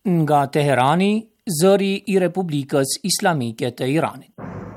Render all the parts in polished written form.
Nga Teherani, zëri I Republikës Islamike të Iranit.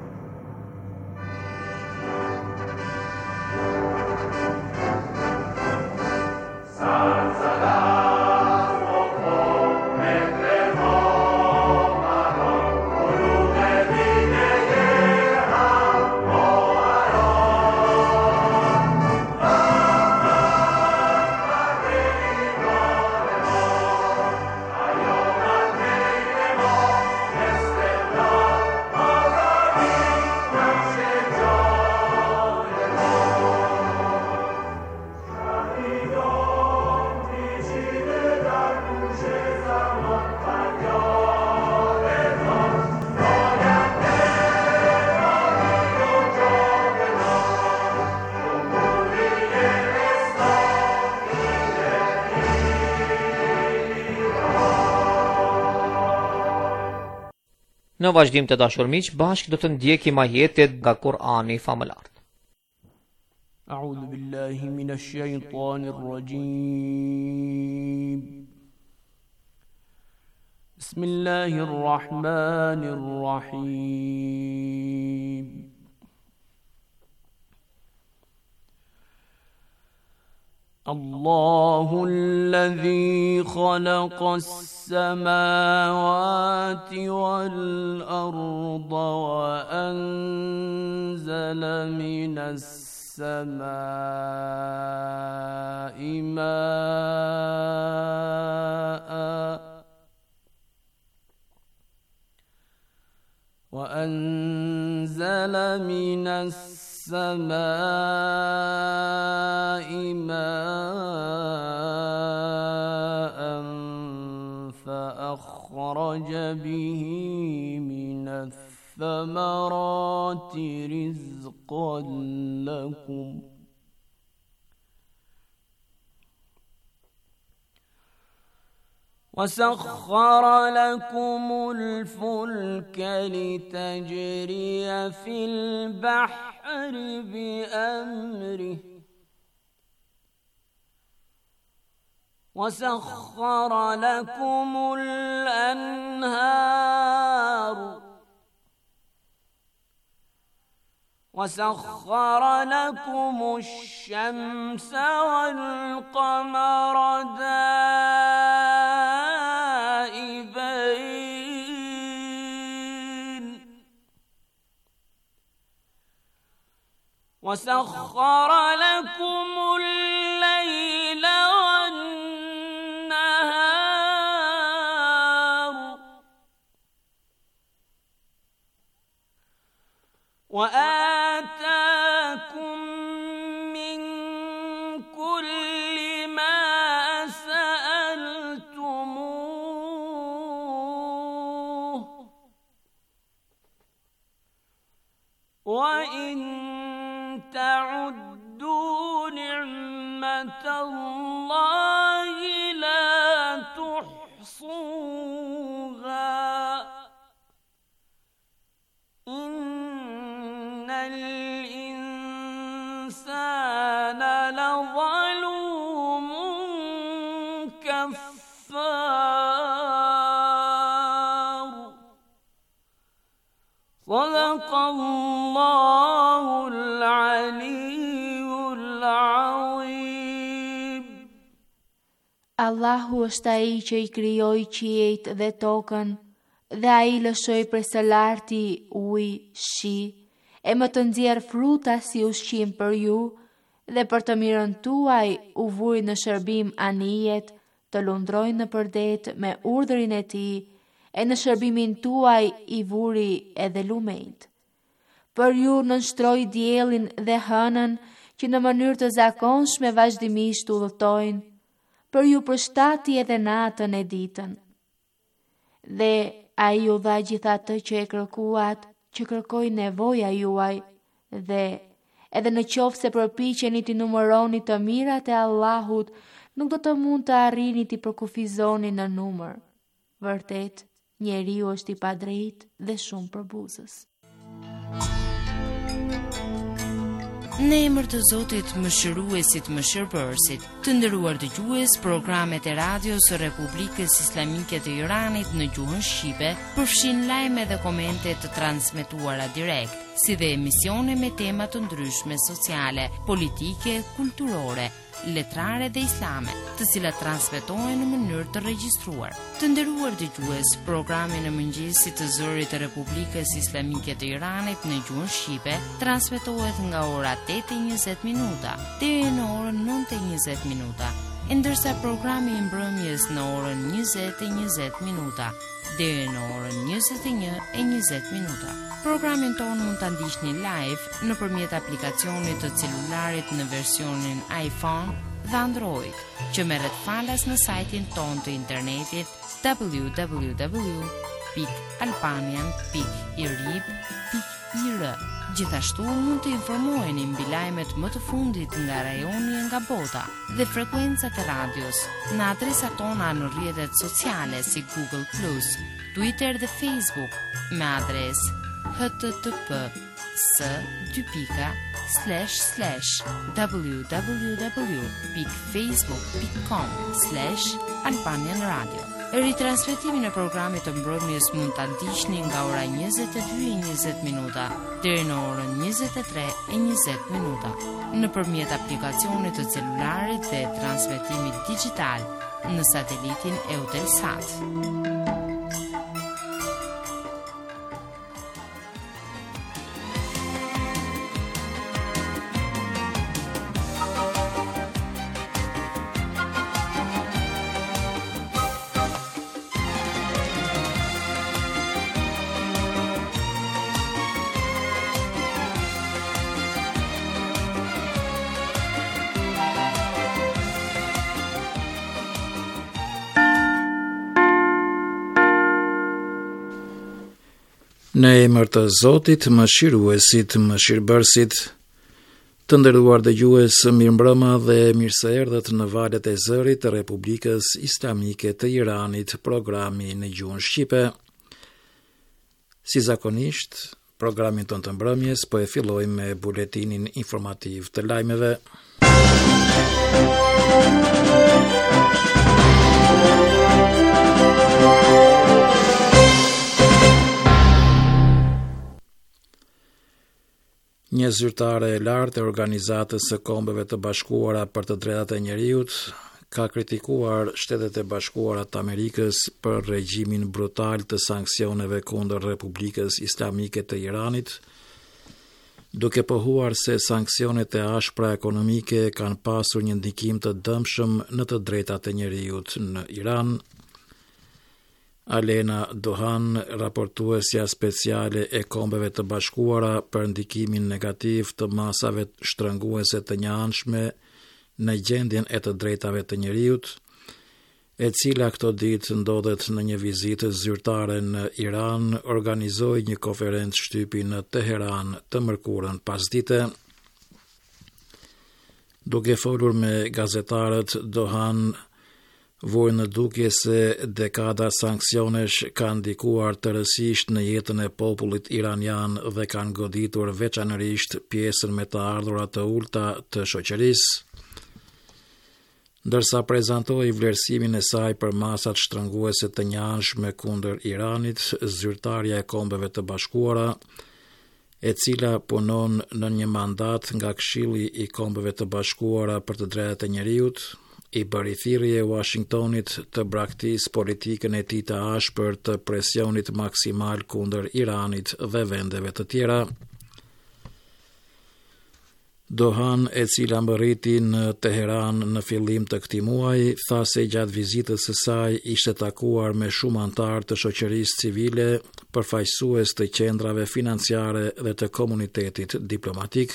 Në vazhdim të dashur miq, bashkë do të ndjekim ajetet nga Kur'ani famëlart. A'udhu billahi minash shaitanir rajim. Bismillahir rahmanir rahim. الله الذي خلق السماوات والأرض وأنزل من السماء ماء وأنزل من السماء ماء فأخرج به من الثمرات رزقا لكم وسخر لكم الفلك لتجري في البحر بأمره وسخر لكم الأنهار وسخر لكم الشمس والقمر دائبين وسخر لكم الليل والنهار وآتاكم من كل ما سألتموه وإن تعدوا نعمة الله لا تحصوها إن الإنسان لظلوم كفار صدق الله العلي العظيم. Allahu është ai që I krijoi qiejt dhe tokën, dhe ai lëshoi për së larti ujë, shi, e më të nxjerr fruta si ushqim për ju, dhe për të mirën tuaj u vuri në shërbim anijet, të lundrojnë në përdet me urdhrin e tij, e në shërbimin tuaj I vuri edhe lumejt. Për ju nënshtroi diellin dhe hënën që në mënyrë të zakonshme vazhdimisht udhëtojnë, për ju përshtati edhe natën e ditën. Dhe ai ju dha gjithatë që e kërkuat, që kërkoi nevoja juaj, dhe edhe në qoftë se përpiqeni të numëroni të mirat e Allahut, nuk do të mund të arrini të përkufizoni në numër. Vërtet, njeriu është I padrejtë dhe shumë përbuzës. Në emër të Zotit Mëshiruesit Mëshirbërësit, të nderuar dëgjues, programet e radios së Republikës Islamike të Iranit në gjuhën shqipe përfshin lajme dhe komente të transmetuara direkt, si dhe emisione me tema të ndryshme sociale, politike, kulturore, letrare dhe islame, të cilat transmetohen në mënyrë të regjistruar. Të nderuar dëgjues, programi në mëngjesit të zërit të Republikës Islamike të Iranit në gjuhën shqipe transmetohet nga ora 8:20 deri në orën 9:20, ndërsa programi i mbrëmjes në orën 20:20 deri në orën 21:20. Programin tonë mund ta ndiqni live nëpërmjet aplikacionit të celularit në versionin iPhone dhe Android, që merret falas në sajtin tonë të internetit www.albanian.irib.ir. Gjithashtu mund të informoheni mbi lajmet më të fundit nga rajoni e nga bota dhe frekuencat e radios në adresat tona në rrjetet sociale si Google+, Twitter dhe Facebook me adresë http://www.facebook.com/Albanian Radio. Ritransmetimin e programit të mbrëmjes mund ta ndiqni nga ora 22:20 deri në orën 23:20 nëpërmjet aplikacionit të celularit dhe transmetimit digital në satelitin Eutelsat. Në emër të Zotit Mëshiruesit Mëshirbërësit, të nderuar dëgjues, mirëmbrëma dhe mirë se erdhët në valët e zërit të Republikës Islamike të Iranit, programi në gjuhën shqipe. Si zakonisht, programin tonë të mbrëmjes po e fillojmë me buletinin informativ të lajmeve. Një zyrtare e lartë e Organizatës së Kombeve të Bashkuara për të Drejtat e Njeriut ka kritikuar Shtetet e Bashkuara të Amerikës për regjimin brutal të sanksioneve kundër Republikës Islamike të Iranit, duke pohuar se sanksionet e ashpra ekonomike kanë pasur një ndikim të dëmshëm në të drejtat e njeriut në Iran. Alena Dohan, raportuesja speciale e Kombeve të Bashkuara për ndikimin negativ të masave shtrënguese të njëanshme në gjendjen e të drejtave të njeriut, e cila këto ditë ndodhet në një vizitë zyrtare në Iran, organizoi një konferencë shtypi në Teheran të mërkurën pasdite. Duke folur me gazetarët, Dohan vojë në dukje se dekada sanksionesh kanë ndikuar tërësisht në jetën e popullit iranian dhe kanë goditur veçanërisht pjesën me të ardhurat të ulta të shoqërisë. Ndërsa prezantoi vlerësimin e saj për masat shtrënguese të njëanshme kundër Iranit, zyrtarja e Kombeve të Bashkuara, e cila punon në një mandat nga Këshilli i Kombeve të Bashkuara për të drejtat e njeriut, i bëri thirrje Washingtonit të braktisë politikën e tij të ashpër të presionit maksimal kundër Iranit dhe vendeve të tjera. Dohan, e cila mbërriti në Teheran në fillim të këtij muaji, tha se gjatë vizitës së saj ishte takuar me shumë anëtarë të shoqërisë civile, përfaqësues të qendrave financiare dhe të komunitetit diplomatik.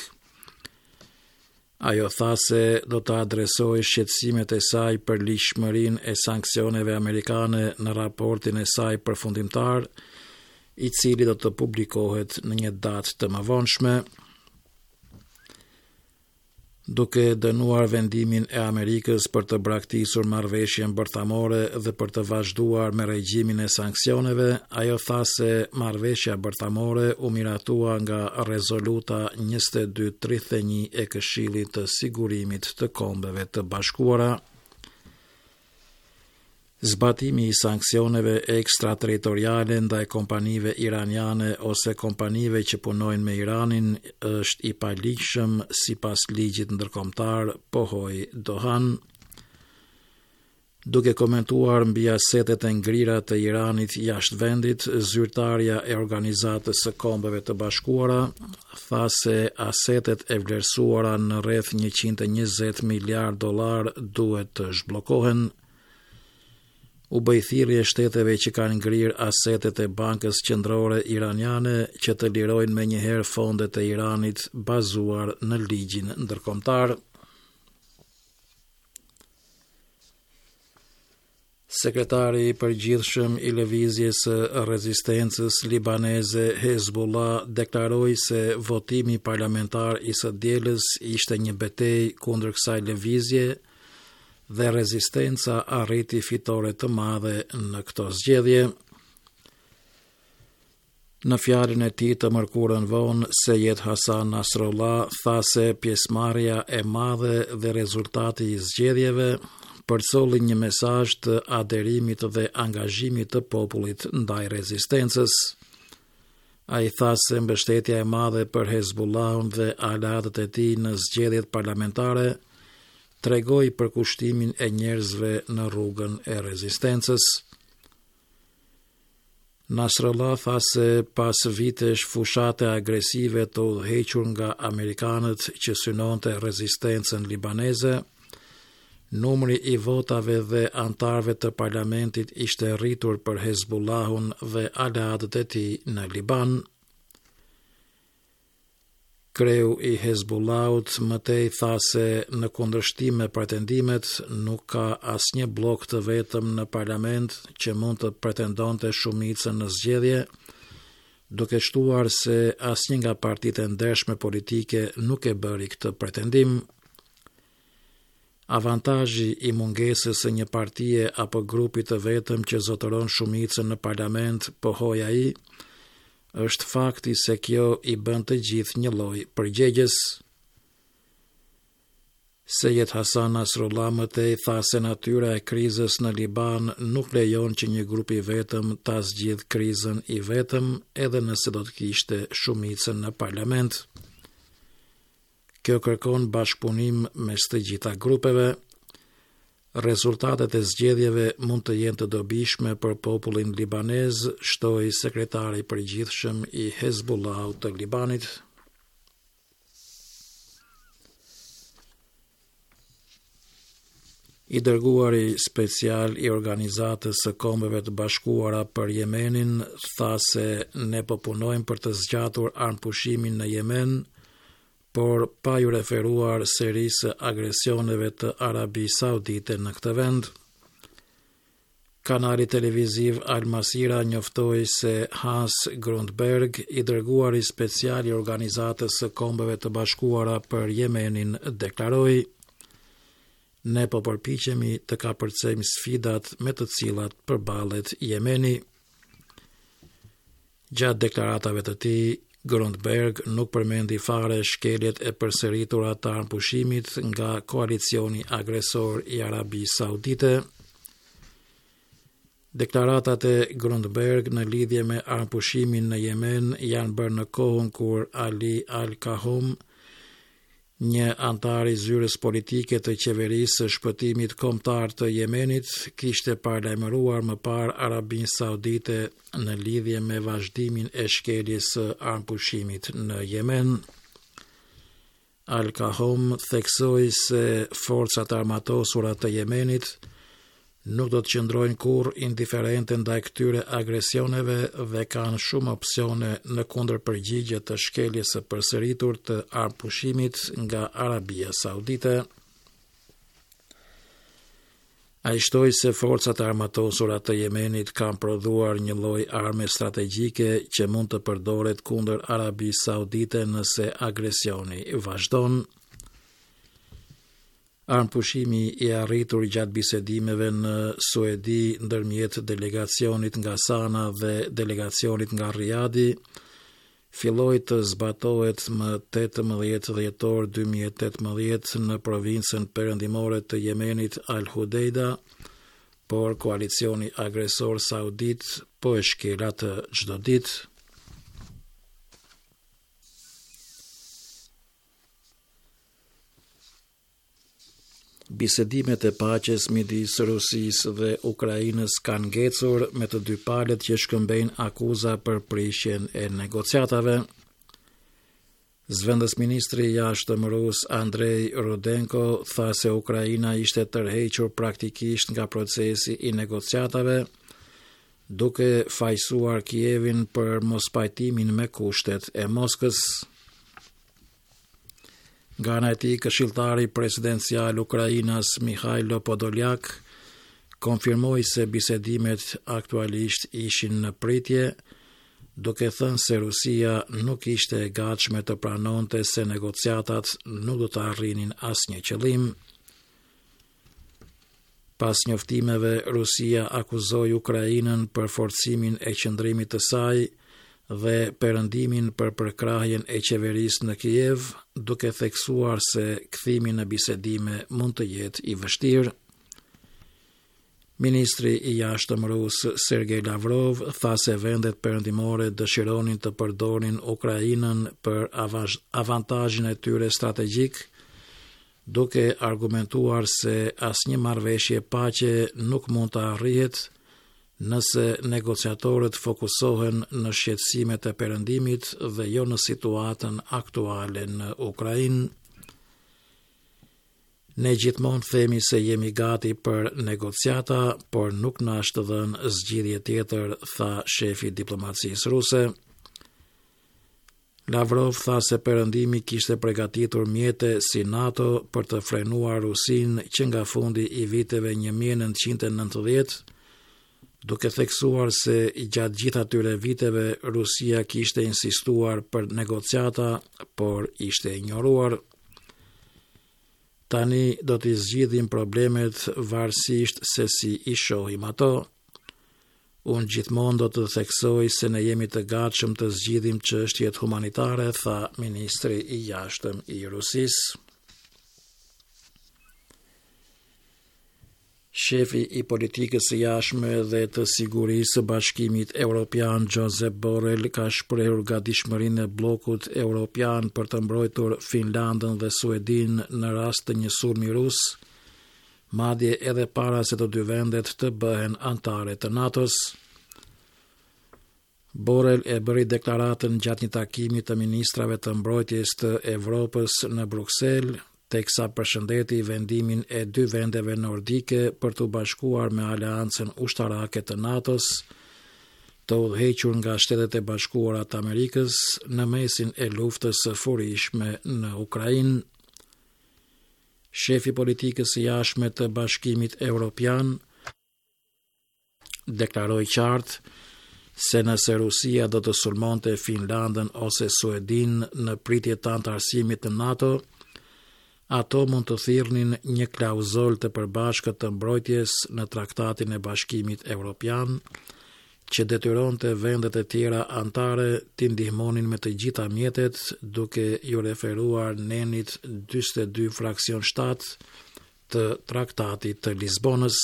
Ajo tha se do të adresoj shqetësimet e saj për lishmërinë e sanksioneve amerikane në raportin e saj përfundimtar, i cili do të publikohet në një datë të mëvonshme. duke dënuar vendimin e Amerikës për të braktisur marrëveshjen bërthamore dhe për të vazhduar me regjimin e sanksioneve, ajo tha se marrëveshja bërthamore u miratua nga rezoluta 2231 e Këshillit të Sigurimit të Kombeve të Bashkuara. Zbatimi i sanksioneve ekstraterritoriale ndaj kompanive iraniane ose kompanive që punojnë me Iranin është i paligjshëm sipas ligjit ndërkombëtar, pohoi Dohan. Duke komentuar mbi asetet e ngrira të Iranit jashtë vendit, zyrtarja e Organizatës së Kombeve të Bashkuara tha se asetet e vlerësuara në rreth 120 miliard dollar duhet të zhbllokohen. U bë thirrje shteteve që kanë ngrirë asetet e Bankës Qendrore Iraniane që të lirojnë menjëherë fondet e Iranit bazuar në ligjin ndërkombëtar. Sekretari i përgjithshëm i lëvizjes së rezistencës libaneze Hezbollah deklaroi se votimi parlamentar i së dielës ishte një betejë kundër kësaj lëvizje dhe rezistenca arriti fitore të madhe në këto zgjedhje. Në fjalën e tij të mërkurën vonë, Seyed Hasan Nasrallah tha se pjesëmarrja e madhe dhe rezultati i zgjedhjeve përcolli një mesazh të aderimit dhe angazhimit të popullit ndaj rezistencës. Ai tha se mbështetja e madhe për Hezbollahun dhe aleatët e tij në zgjedhjet parlamentare tregoi për kushtimin e njerëzve në rrugën e rezistencës. Nasrallah tha se pas vitesh fushate agresive të udhëhequr nga amerikanët që synonte rezistencën libaneze, numri i votave dhe antarëve të parlamentit ishte rritur për Hezbollahun dhe aleatët e tij në Liban. Kreu i Hezbollahut mëtej tha se në kundërshtim me pretendimet nuk ka asnjë blok të vetëm në parlament që mund të pretendonte shumicën në zgjedhje, duke shtuar se asnjë nga partitë e ndershme politike nuk e bëri këtë pretendim. Avantazhi i mungesës së një partie apo grupi të vetëm që zotëron shumicën në parlament, pohoi ai, është fakti se kjo i bën të gjithë një lloj përgjegjës. Seyed Hasan Nasrallah mëtej tha se natyra e krizës në Liban nuk lejon që një grup i vetëm ta zgjidhë krizën i vetëm, edhe nëse do të kishte shumicën në parlament. Kjo kërkon bashkëpunim mes të gjitha grupeve. Rezultatet e zgjedhjeve mund të jenë të dobishme për popullin libanez, shtoi sekretari i përgjithshëm i Hezbollahut të Libanit. I dërguari special i Organizatës së Kombeve të Bashkuara për Jemenin tha se ne po punojmë për të zgjatur armëpushimin në Yemen, por pa ju referuar serisë agresioneve të Arabi Saudite në këtë vend. Kanali televiziv Al Masira njoftoi se Hans Grundberg, i dërguari special i Organizatës së Kombeve të Bashkuara për Yemenin, deklaroi: "Ne po përpiqemi të kapërcejmë sfidat me të cilat përballet Yemeni." Gjatë deklaratave të tij, Grundberg nuk përmendi fare shkeljet e përsëritura të armëpushimit nga koalicioni agresor i Arabisë Saudite. Deklaratat e Grundberg në lidhje me armëpushimin në Yemen janë bërë në kohën kur Ali Al-Kahom, një antar i zyrës politike të qeverisë së shpëtimit kombëtar të Yemenit, kishte paralajmëruar më parë Arabinë Saudite në lidhje me vazhdimin e shkeljes së armëpushimit në Yemen. Al-Kahom theksoi se forcat armatosura të Yemenit nuk do të qëndrojnë kurrë indiferente ndaj këtyre agresioneve dhe kanë shumë opsione në kundërpërgjigje të shkeljes së përsëritur të armëpushimit nga Arabia Saudite. Ai shtoi se forcat armatosura të Yemenit kanë prodhuar një lloj arme strategjike që mund të përdoret kundër Arabisë Saudite nëse agresioni vazhdon. Armpushimi i arritur gjatë bisedimeve në Suedi ndërmjet delegacionit nga Sana dhe delegacionit nga Riyadi filloi të zbatohet më 18 dhjetor 2018 në provincën perëndimore të Jemenit Al-Hudeida, por koalicioni agresor saudit po e shkel atë çdo ditë. Bisedimet e paqes midis Rusisë dhe Ukrainës kanë ngecur me të dy palët që shkëmbejnë akuza për prishjen e negociatave. Zëvendës ministri i jashtëm rus Andrei Rudenko tha se Ukraina ishte tërhequr praktikisht nga procesi i negociatave, duke fajsuar Kievin për mospajtimin me kushtet e Moskës. Nga ana e tij, këshilltari presidencial Ukrainas Mikhailo Podolyak konfirmoi se bisedimet aktualisht ishin në pritje, duke thënë se Rusia nuk ishte e gatshme të pranonte se negociatat nuk do të arrinin asnjë qëllim. Pas njoftimeve, Rusia akuzoi Ukrainën për forcimin e qëndrimit të saj dhe perëndimin për përkrahjen e qeverisë në Kiev, duke theksuar se kthimi në bisedime mund të jetë i vështirë. Ministri i jashtëm rus Sergej Lavrov tha se vendet perëndimore dëshironin të përdorin Ukrainën për avantazhin e tyre strategjik, duke argumentuar se asnjë marrëveshje paqe nuk mund të arrihet nëse negociatorët fokusohen në shqetësimet e perëndimit dhe jo në situatën aktuale në Ukrainë. Ne gjithmonë themi se jemi gati për negociata, por nuk na është dhënë zgjidhje tjetër, tha shefi i diplomacisë ruse. Lavrov tha se perëndimi kishte përgatitur mjete si NATO për të frenuar Rusinë që nga fundi i viteve 1990, duke theksuar se gjatë gjithë atyre viteve Rusia kishte insistuar për negociata, por ishte ignoruar. Tani do t'i zgjidhim problemet varësisht se si i shohim ato. Unë gjithmonë do të theksoj se ne jemi të gatshëm të zgjidhim çështjet humanitare, tha ministri i jashtëm i Rusisë. Shefi i politikës së jashtme dhe të sigurisë së Bashkimit Evropian Josep Borrell ka shprehur gatishmërinë e bllokut evropian për të mbrojtur Finlandën dhe Suedin në rast të një sulmi rus, madje edhe para se të dy vendet të bëhen anëtare të NATO-s. Borrell e bëri deklaratën gjatë një takimi të ministrave të mbrojtjes të Evropës në Bruksel, teksa përshëndeti vendimin e dy vendeve nordike për të bashkuar me aleancën ushtarake të NATO-s, të udhëhequr nga Shtetet e Bashkuara të Amerikës në mesin e luftës së furishme në Ukrainë. Shefi politikës së jashtme të Bashkimit Evropian deklaroi qartë se nëse Rusia do të sulmonte Finlandën ose Suedin në pritje të antarësimit në NATO, ato mund të thirrnin një klauzol të përbashkët të mbrojtjes në Traktatin e Bashkimit Evropian, që detyronte vendet e tjera anëtare t'i ndihmonin me të gjitha mjetet, duke ju referuar nenit 42 fraksion 7 të Traktatit të Lisbonës.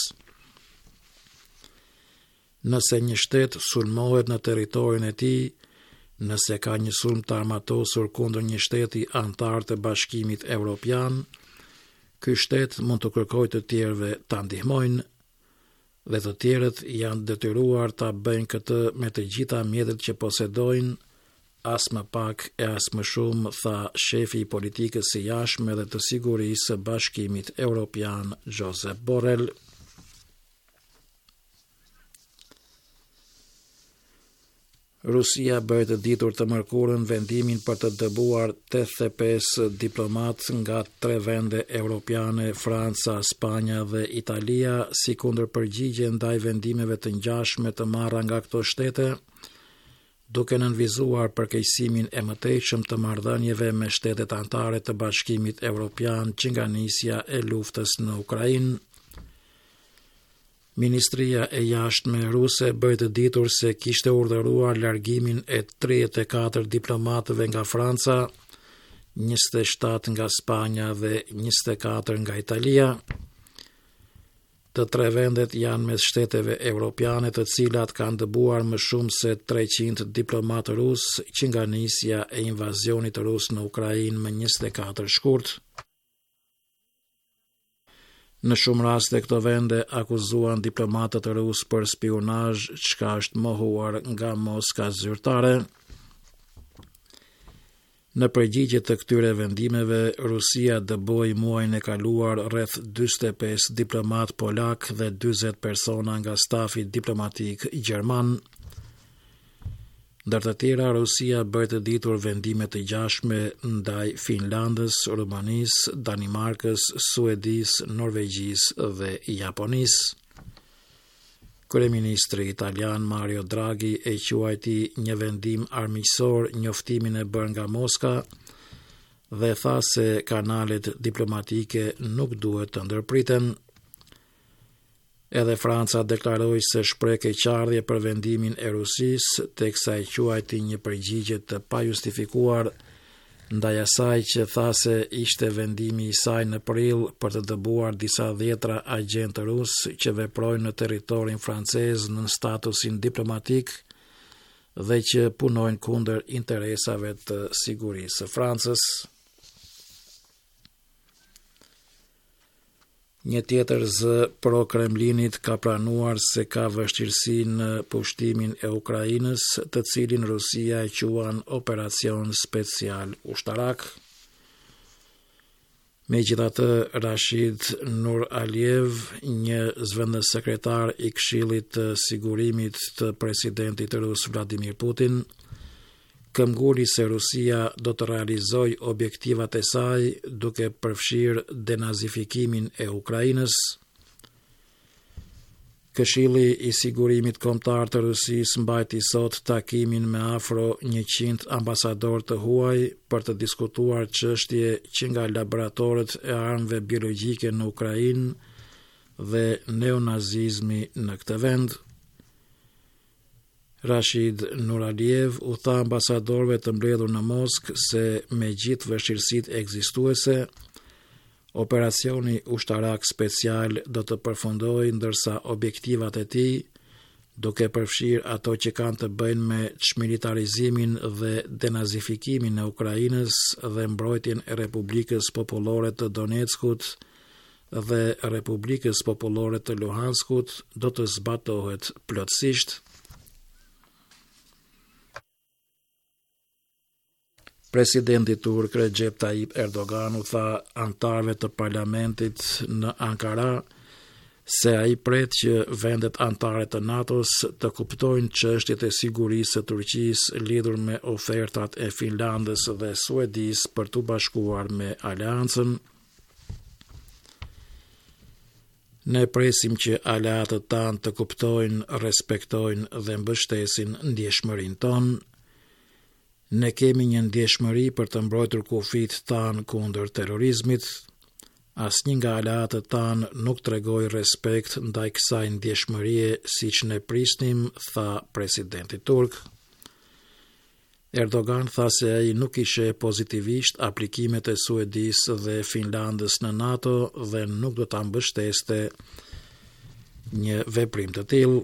Nëse një shtet sulmohet në territorin e tij, nëse ka një sulm të armatosur kundër një shteti anëtar të Bashkimit Evropian, ky shtet mund të kërkojë të tjerëve ta ndihmojnë, dhe të tjerët janë detyruar ta bëjnë këtë me të gjitha mjetet që posedojnë, as më pak e as më shumë, tha shefi i politikës së jashtme dhe të sigurisë së Bashkimit Evropian Josep Borrell. Rusia bëri të ditur të mërkurën vendimin për të dëbuar 85 diplomat nga 3 vende evropiane, Franca, Spanja dhe Italia, si kundër përgjigje ndaj vendimeve të ngjashme të marra nga këto shtete, duke nënvizuar përkeqësimin e mëtejshëm të marrëdhënieve me shtetet anëtare të Bashkimit Evropian që nga nisja e luftës në Ukrainë. Ministria e Jashtme ruse bëri të ditur se kishte urdhëruar largimin e 34 diplomatëve nga Franca, 27 nga Spanja dhe 24 nga Italia. Të tre vendet janë mes shteteve evropiane të cilat kanë dëbuar më shumë se 300 diplomatë rusë që nga nisja e invazionit rus në Ukrainë më 24 shkurt. Në shumë raste këto vende akuzuan diplomatët rusë për spionazh, çka është mohuar nga Moska zyrtare. Në përgjigje të këtyre vendimeve, Rusia dëboi muajin e kaluar rreth 45 diplomat polak dhe 40 persona nga stafi diplomatik gjerman. Ndër të tjera, Rusia bëri të ditur vendime të gjashme ndaj Finlandës, Rumanisë, Danimarkës, Suedisë, Norvegjisë dhe Japonisë. Kryeministri italian Mario Draghi e quajti një vendim armiqësor njoftimin e bërë nga Moska dhe tha se kanalet diplomatike nuk duhet të ndërpriten. Edhe Franca deklaroi se shpreh keqardhje për vendimin e Rusisë, teksa e quajti një përgjigje të pajustifikuar ndaj asaj që tha se ishte vendimi i saj në prill për të dëbuar disa dhjetra agentë rusë që veprojnë në territorin francez në statusin diplomatik dhe që punojnë kundër interesave të sigurisë së Francës. Një tjetër zë pro-Kremlinit ka pranuar se ka vështirësi në pushtimin e Ukrainës, të cilin Rusia e quan operacion special ushtarak. Megjithatë, Rashid Nur Aliyev, një zëvendës sekretar i Këshillit të Sigurimit të presidentit rus Vladimir Putin, këmbguli se Rusia do të realizoj objektivat e saj duke përfshirë denazifikimin e Ukrainës. Këshilli i Sigurimit Kombëtar të Rusisë mbajti sot takimin me afro 100 ambasador të huaj për të diskutuar çështje që nga laboratorët e armëve biologjike në Ukrainë dhe neonazizmi në këtë vend. Rashid Nur Aliyev u tha ambasadorëve të mbledhur në Moskë se me gjithë vështirësitë ekzistuese, operacioni ushtarak special do të përfundojë ndërsa objektivat e tij, duke përfshirë ato që kanë të bëjnë me çmilitarizimin dhe denazifikimin e Ukrainës dhe mbrojtjen e Republikës Popullore të Donetskut dhe Republikës Popullore të Luhanskut, do të zbatohet plotësisht. Presidenti turk Recep Tayyip Erdogan u tha anëtarëve të parlamentit në Ankara se ai pret që vendet anëtare të NATO-s të kuptojnë çështjet e sigurisë së Turqisë lidhur me ofertat e Finlandës dhe Suedisë për t'u bashkuar me aleancën. Ne presim që aleatët tanë të kuptojnë, respektojnë dhe mbështesin ndjeshmërinë tonë. Ne kemi një ndjeshmëri për të mbrojtur kufit tanë kundër terrorizmit. Asnjë nga aleatët tanë nuk tregoi respekt ndaj kësaj ndjeshmërie siç ne prisnim, tha presidenti turk. Erdogan tha se ai nuk i sheh pozitivisht aplikimet e Suedisë dhe Finlandës në NATO dhe nuk do ta mbështeste një veprim të tillë.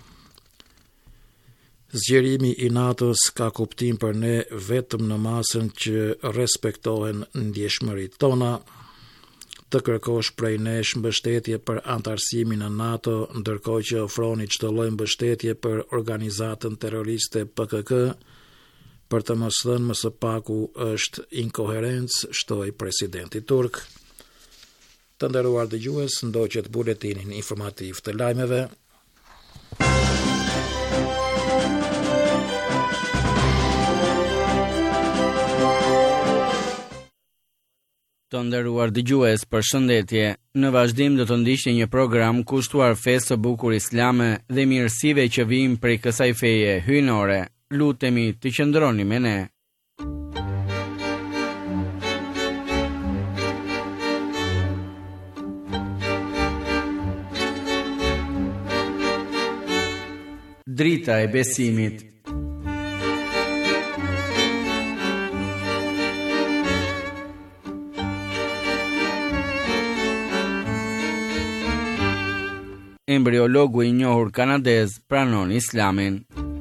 Zgjerimi i NATO-s ka kuptim për ne vetëm në masën që respektohen ndjeshmëritë tona. Të kërkosh prej nesh mbështetje për antarësimin në NATO, ndërkohë që ofroni çdo lloj mbështetje për organizatën terroriste PKK, për të mos thënë më së paku është inkoherencë, shtoi presidenti turk. Të nderuar dëgjues, ndoqet buletinin informativ të lajmeve. Të nderuar dëgjues, përshëndetje. Në vazhdim do të ndiqni një program kushtuar fesë së bukur islame dhe mirësive që vijnë prej kësaj feje hyjnore. lutemi të qëndroni me ne. Drita e besimit. Embriologu i njohur kanadez pranon Islamin.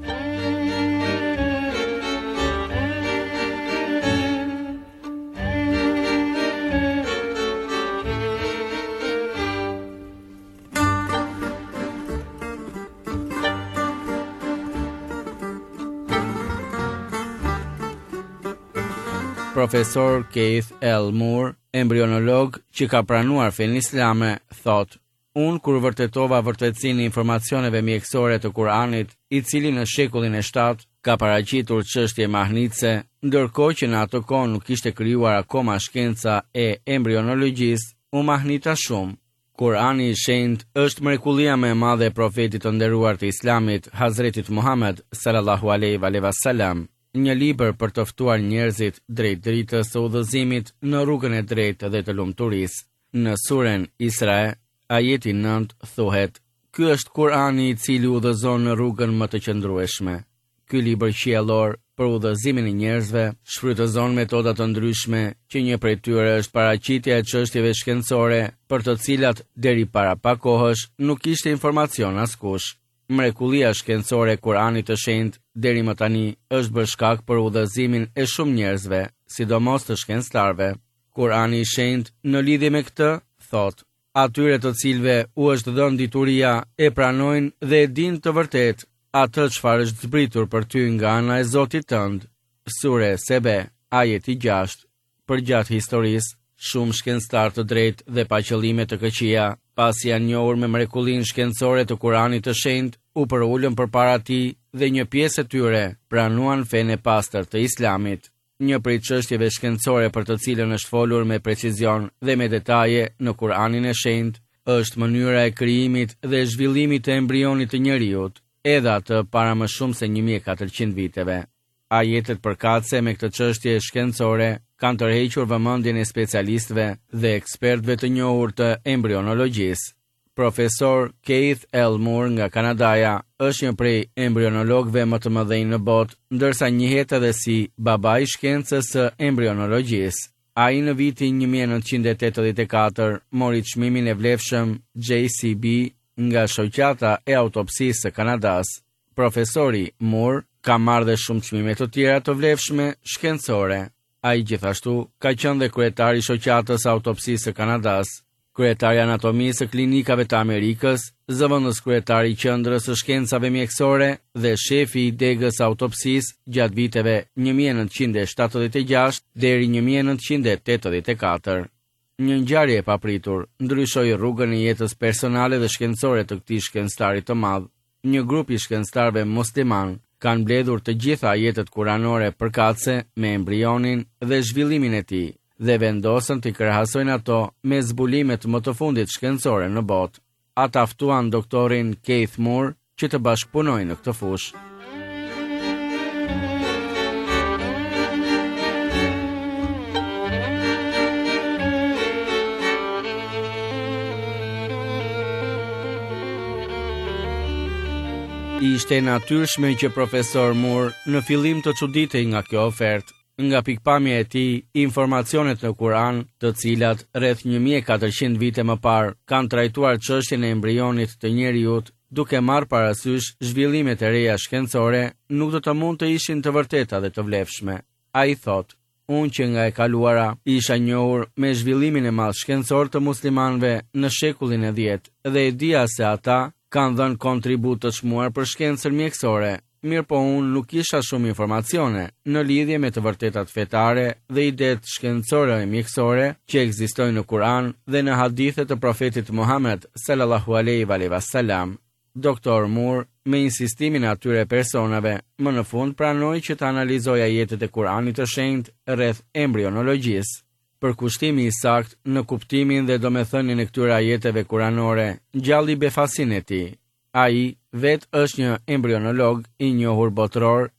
Profesor Keith L. Moore, embrionolog që ka pranuar fenë islame, thot: Unë kur vërtetova vërtetësinë e informacioneve mjekësore të Kuranit, i cili në shekullin e 7 ka paraqitur çështje mahnitse, ndërkohë që në ato kohë nuk ishte krijuar akoma shkenca e embrionologjisë, u mahnita shumë. Kurani i shenjtë është mrekullia më e madhe e profetit të nderuar të Islamit, Hazretit Muhammed sallallahu alaihi wasallam, një libër për të ftuar njerëzit drejt dritës së udhëzimit në rrugën e drejtë dhe të lumturisë. Në suren Isra, ajeti 9 thuhet: Ky është Kurani i cili udhëzon në rrugën më të qëndrueshme. Ky libër qiellor për udhëzimin e njerëzve shfrytëzon metoda të ndryshme, që një prej tyre është paraqitja e çështjeve shkencore, për të cilat deri para pak kohësh nuk kishte informacion askush. Mrekullia shkencore e Kuranit të shenjtë deri më tani është bërë shkak për udhëzimin e shumë njerëzve, sidomos të shkencëtarëve. Kurani i shenjtë në lidhje me këtë thot: Atyre të cilëve u është dhënë dituria e pranojnë dhe e dinë të vërtetë atë çfarë është zbritur për ty nga ana e Zotit tënd. Sure Sebe, ajeti 6. Përgjatë historisë, shumë shkencëtar të drejtë dhe pa qëllime të këqija, pasi janë njohur me mrekullinë shkencore të Kuranit të shenjtë, u përulën përpara tij dhe një pjesë e tyre pranuan fenë e pastër të Islamit. Një prej çështjeve shkencore për të cilën është folur me precizion dhe me detaje në Kuranin e shenjtë është mënyra e krijimit dhe zhvillimit të embrionit të njeriut, edhe atë para më shumë se 1400 viteve. Ajetet përkatëse me këtë çështje shkencore kanë tërhequr vëmendjen e specialistëve dhe ekspertëve të njohur të embrionologjisë. Profesor Keith L. Moore nga Kanadaja është një prej embrionologëve më të mëdhenj në botë, ndërsa njihet edhe si baba i shkencës së embrionologjisë. Ai në vitin 1984 mori çmimin e vlefshëm JCB nga shoqata e autopsisë së Kanadas. Profesori Moore ka marrë dhe shumë çmime të tjera të vlefshme shkencore. Ai gjithashtu ka qenë dhe kryetari i shoqatës autopsisë së Kanadas, kryetari anatomisë së klinikave të Amerikës, zëvendës kryetari i qendrës së shkencave mjekësore dhe shefi i degës autopsisë gjatë viteve 1976 deri 1984. Një ngjarje e papritur ndryshoi rrugën e jetës personale dhe shkencore të këtij shkencëtari të madh. Një grup i shkencëtarëve musliman kanë mbledhur të gjitha ajetet kuranore përkatëse me embrionin dhe zhvillimin e tij dhe vendosën të krahasojnë ato me zbulimet më të fundit shkencore në botë. Ata ftuan doktorin Keith Moore që të bashkëpunojnë në këtë fushë. Ishte natyrshme që profesor Moore në fillim të çuditej nga kjo ofertë. Nga pikpamja e tij, informacionet në Kur'an, të cilat rreth 1400 vite më parë kanë trajtuar çështjen e embrionit të njeriut, duke marrë parasysh zhvillimet e reja shkencore, nuk do të mund të ishin të vërteta dhe të vlefshme. Ai thot: Unë që nga e kaluara isha njohur me zhvillimin e madh shkencor të muslimanëve në shekullin e 10 dhe e dija se ata kanë dhënë kontribut të çmuar për shkencën mjekësore. Mirë po unë nuk isha shumë informacione në lidhje me të vërtetat fetare dhe idetë shkencore e mjekësore që ekzistojnë në Kur'an dhe në hadithe të profetit Muhammed sallallahu alaihi wasallam. Doktor Moore, me insistimin e atyre personave, më në fund pranoi që të analizojë ajetet e Kur'anit të shenjtë rreth embrionologjisë. Përkushtimi i saktë në kuptimin dhe domethënien e këtyre ajeteve kuranore ngjalli befasin e tij. Ai vetë është një embrionolog i njohur botëror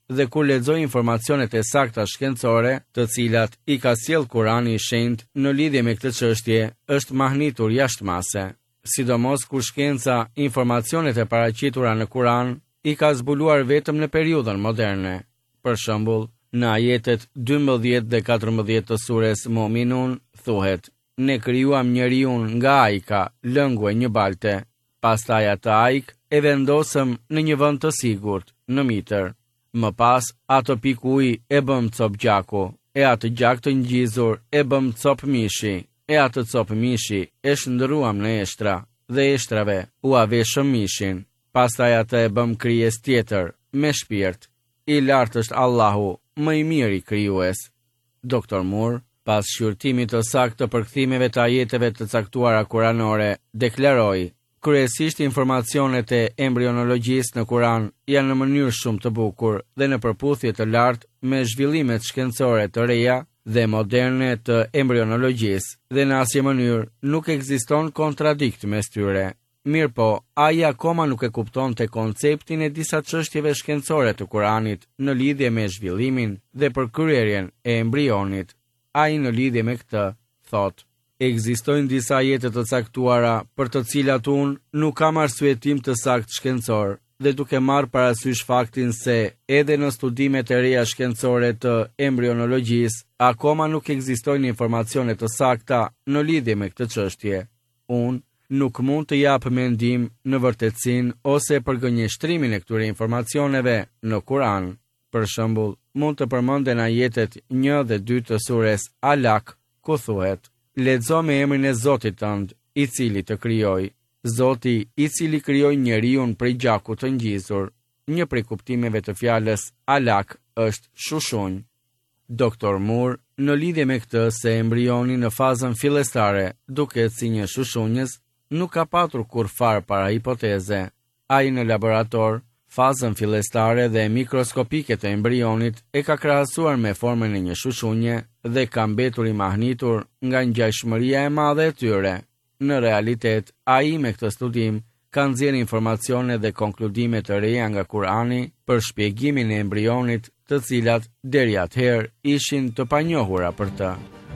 dhe kur lexoj informacionet e sakta shkencore, të cilat i ka sjell Kurani i Shenjtë në lidhje me këtë çështje, është mahnitur jashtëmase. Sidomos kur shkenca informacionet e paraqitura në Kur'an i ka zbuluar vetëm në periudhën moderne. Për shembull, në ajetet 12 dhe 14 të sures Mu'minun thuhet: Ne krijuam njeriun nga ajka, lëngu e një balte. Pastaj atë ajk e vendosëm në një vend të sigurt, në mitër. Më pas, ato pik ujë e bëm cop gjaku, e atë gjak të ngjizur e bëm cop mishi, e atë cop mishi e shndruam në eshtra, dhe eshtrave u aveshëm mishin. Pastaj atë e bëm krijes tjetër, me shpirt. I lartë është Allahu, më i miri krijues. Dr. Moore, pas shqyrtimit të saktë të përkthimeve të ajeteve të caktuara kuranore, deklaroi: kryesisht informacionet e embrionologjisë në Kur'an janë në mënyrë shumë të bukur dhe në përputhje të lartë me zhvillimet shkencore të reja dhe moderne të embrionologjisë, dhe në asnjë mënyrë nuk ekziston kontradikt mes tyre. Mirë po, ai akoma nuk e kuptonte konceptin e disa çështjeve shkencore të Kur'anit në lidhje me zhvillimin dhe përkryerjen e embrionit. Ai në lidhje me këtë thotë: ekzistojnë disa ajete të caktuara për të cilat unë nuk kam arsyetim të saktë shkencor, dhe duke marrë parasysh faktin se edhe në studimet e reja shkencore të embrionologjisë akoma nuk ekzistojnë informacione të sakta në lidhje me këtë çështje. Unë nuk mund të jap mendim në vërtetësinë ose përgënjeshtrimin e këtyre informacioneve në Kur'an. Për shembull, mund të përmenden ajetet 1 dhe 2 të sures Alaq, ku thuhet: lexo me emrin e Zotit tënd, i cili të krijoi. Zoti, i cili krijoi njeriun prej gjakut të ngjizur. Një prej kuptimeve të fjalës Alaq është shushunj. Dr. Moore, në lidhje me këtë se embrioni në fazën fillestare duket si një shushunjës, nuk ka patur kur far para hipoteze. Ai në laborator, fazën fillestare dhe mikroskopike të embrionit e ka krahasuar me formën e një shushunje dhe ka mbetur i mahnitur nga ngjashmëria e madhe e tyre. Në realitet, ai me këtë studim ka nxjerrë informacione dhe konkludime të reja nga Kur'ani për shpjegimin e embrionit, të cilat deri atëherë ishin të panjohura për të.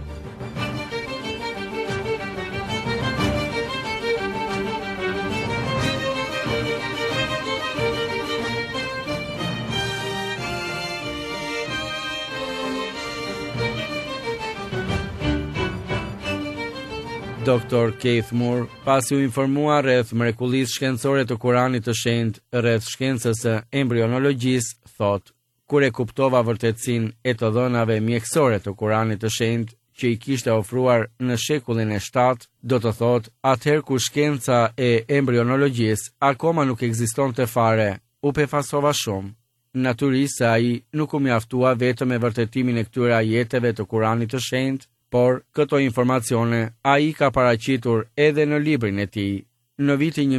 Dr. Keith Moore, pasi u informua rreth mrekullisë shkencore të Kuranit të Shenjtë rreth shkencës së embrionologjisë, thotë: kur e kuptova vërtetësinë e të dhënave mjekësore të Kuranit të Shenjtë që i kishte ofruar në shekullin e 7, do të thotë atëherë kur shkenca e embrionologjisë akoma nuk ekzistonte fare, u befasova shumë. Natyrisht se ai nuk u mjaftua vetëm me vërtetimin e këtyre ajeteve të Kuranit të Shenjtë, por këto informacione ai ka paraqitur edhe në librin e tij. Në vitin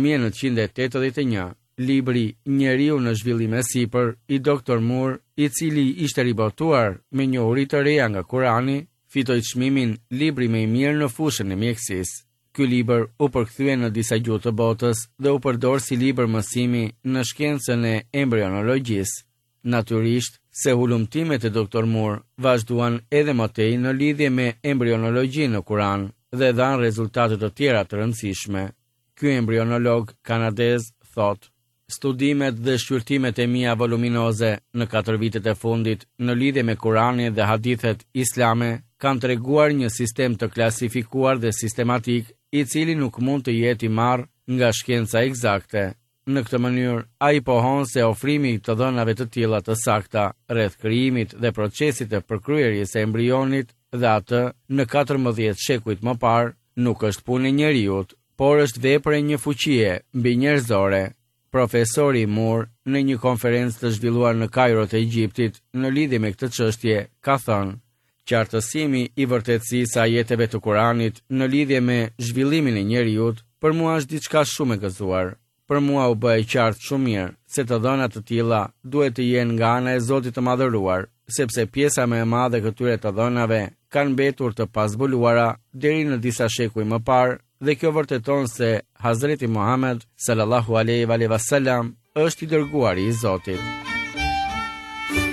1981, libri Njeriu në zhvillim e sipër i Dr. Moore, i cili ishte ribotuar me njohuri të reja nga Kurani, fitoi çmimin libri më i mirë në fushën e mjekësisë. Ky libër u përkthye në disa gjuhë të botës dhe u përdor si libër mësimi në shkencën e embrionologjisë. Natyrisht, se hulumtimet e Dr. Moore vazhduan edhe më tej në lidhje me embrionologjinë në Kuran dhe dhanë rezultate të tjera të rëndësishme. Ky embrionolog kanadez thotë: studimet dhe shqyrtimet e mia voluminoze në 4 vitet e fundit në lidhje me Kuranin dhe hadithet islame kanë treguar një sistem të klasifikuar dhe sistematik, i cili nuk mund të jetë i marrë nga shkenca eksakte. Në këtë mënyrë, ai pohon se ofrimi të dhënave të tilla të sakta rreth krijimit dhe procesit të përkryerjes së embrionit dhe atë në 14 shekujt më parë nuk është punë e njeriut, por është vepër e një fuqie mbi njerëzore. Profesori Moore, në një konferencë të zhvilluar në Kairo të Egjiptit në lidhje me këtë çështje, ka thënë: qartësimi i vërtetësisë së ajeteve të Kuranit në lidhje me zhvillimin e njeriut për mua është diçka shumë e gëzuar. Për mua u bë e qartë shumë mirë se të dhëna të tilla duhet të jenë nga ana e Zotit të Madhëruar, sepse pjesa më e madhe e këtyre të dhënave kanë mbetur të pazbuluara deri në disa shekuj më parë, dhe kjo vërteton se Hazreti Muhammed sallallahu alaihi wasallam është i dërguari i Zotit.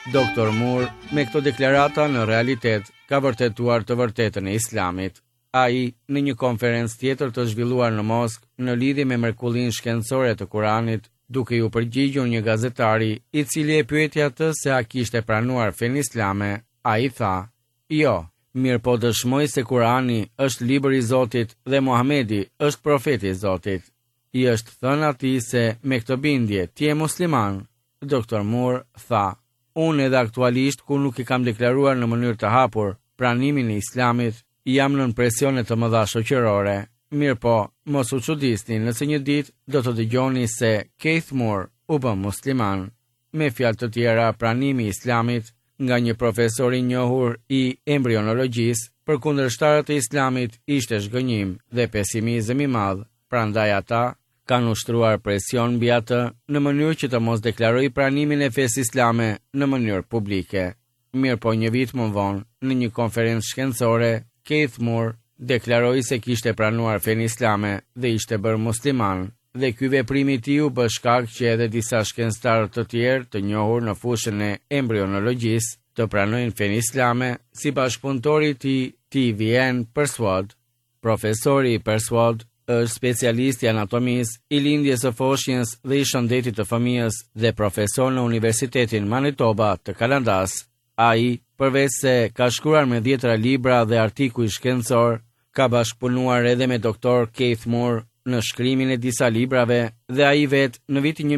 Dr. Moore, me këto deklarata në realitet, ka vërtetuar të vërtetën e Islamit. Ai, në një konferencë tjetër të zhvilluar në Moskë, në lidhje me mrekullinë shkencore të Kuranit, duke ju përgjigjur një gazetari, i cili e pyeti atë se a kishte pranuar fenë islame, ai tha: "Jo, mirë po dëshmoj se Kurani është libër i Zotit dhe Muhamedi është profeti i Zotit." I është thënë atij se me këtë bindje ti je musliman. Dr. Moore tha: "Unë edhe aktualisht, kur nuk i kam deklaruar në mënyrë të hapur pranimin e Islamit, jam nën presione të mëdha shoqërore. Mirë po, mos u çuditni nëse një ditë do të dëgjoni se Keith Moore u bë musliman." Me fjalë të tjera, pranimi i Islamit nga një profesor i njohur i embrionologjisë për kundërshtarët e Islamit ishte zhgënjim dhe pesimizëm i madh. Prandaj ata kanë ushtruar presion mbi atë në mënyrë që të mos deklarojë pranimin e fesë islame në mënyrë publike. Mirë po, një vit më vonë, në një konferencë shkencore, Keith Moore deklaroi se kishte pranuar fenë islame dhe ishte bërë musliman, dhe ky veprim i tij u bë shkak që edhe disa shkencëtarë të tjerë të njohur në fushën e embrionologjisë të pranojnë fenë islame, si bashkëpunëtori i tij T.V.N. Persuad. Profesori Persuad është specialist i anatomisë, i lindjes së foshnjës dhe i shëndetit të fëmijës dhe profesor në Universitetin Manitoba të Kanadas. Ai, përveç se ka shkruar me 10 libra dhe artikuj shkencor, ka bashkëpunuar edhe me Dr. Keith Moore në shkrimin e disa librave dhe ai vetë në vitin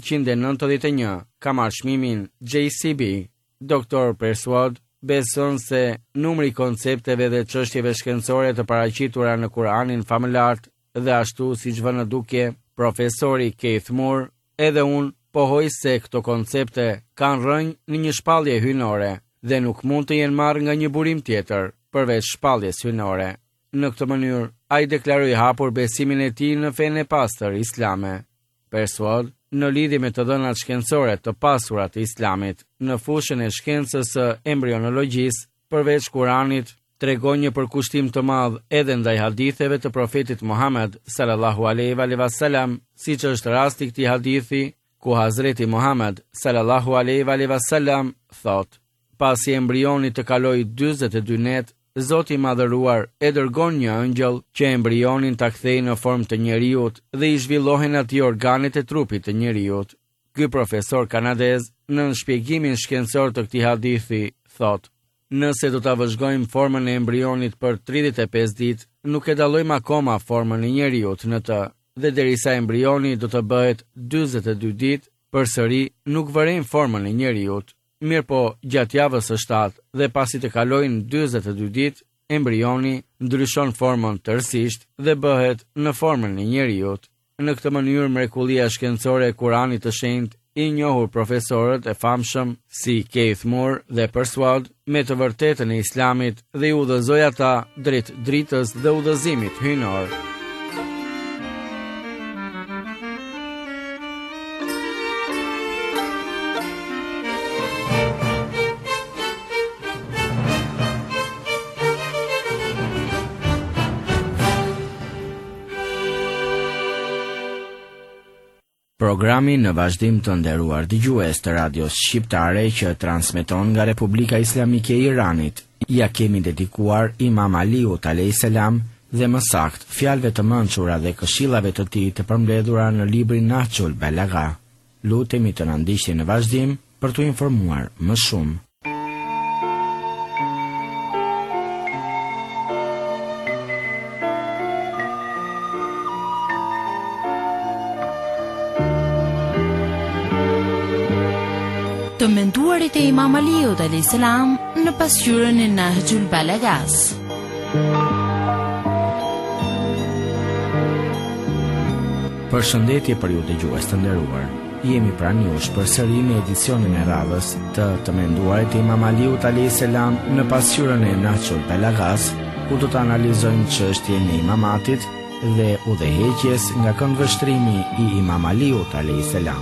1991 ka marrë çmimin JCB. Dr. Persuad beson se numri i koncepteve dhe çështjeve shkencore të paraqitura në Kuranin famëlart dhe ashtu siç vë në dukje profesori Keith Moore, edhe unë pohoj se këto koncepte kanë rënjë në një shpallje hyjnore dhe nuk mund të jenë marrë nga një burim tjetër, përveç shpalljes hyjnore. Në këtë mënyrë, ai deklaroi hapur besimin e tij në fenë e pastër islame. Persuad, në lidhje me të dhënat shkencore të pasura të Islamit, në fushën e shkencës së embrionologjisë, përveç Kuranit, tregon një përkushtim të madh edhe ndaj haditheve të profetit Muhammed sallallahu alaihi wasallam, siç është rasti i këtij hadithi ku Hazreti Muhammed sallallahu alaihi wasallam thot: "Pasi embrioni të kaloi 42 net, Zoti i Madhëruar e dërgon një ëngjëll që embrionin ta kthejë në formë të njeriut dhe i zhvillohen atij organet e trupit të njeriut." Ky profesor kanadez në shpjegimin shkencor të këtij hadithi thot: "Nëse do ta vëzhgojmë formën e embrionit për 35 ditë, nuk e dallojmë akoma formën e njeriut në të, dhe derisa embrioni do të bëhet 42 ditë, përsëri nuk vërejmë formën e njeriut. Mirë po, gjatë javës së 7 dhe pasi të kalojnë 42 ditë, embrioni ndryshon formën tërësisht dhe bëhet në formën e njeriut." Në këtë mënyrë mrekullia shkencore e Kuranit të Shenjtë i njohur profesorët e famshëm si Keith Moore dhe Persuad me të vërtetën e Islamit dhe i udhëzoi ata drejt dritës dhe udhëzimit hyjnor. Programi në vazhdim të nderuar dëgjues të radios shqiptare që transmeton nga Republika Islamike e Iranit, ja kemi dedikuar Imam Aliut alayhis salam dhe më sakt fjalëve të mençura dhe këshillave të tij të përmbledhura në librin Nahjul Balagha. Lutemi të na ndiqni në vazhdim për t'u informuar më shumë. Të menduarit e Imam Aliut alayhis salam në pasqyrën e Nahjul Balaghas. Përshëndetje për ju dëgjues të nderuar. Jemi pranë jush përsëri në edicionin e radhës të menduarit e Imam Aliut alayhis salam në pasqyrën e Nahjul Balaghas, ku do të analizojmë çështjen e imamatit dhe udhëheqjes nga këndvështrimi i Imam Aliut alayhis salam.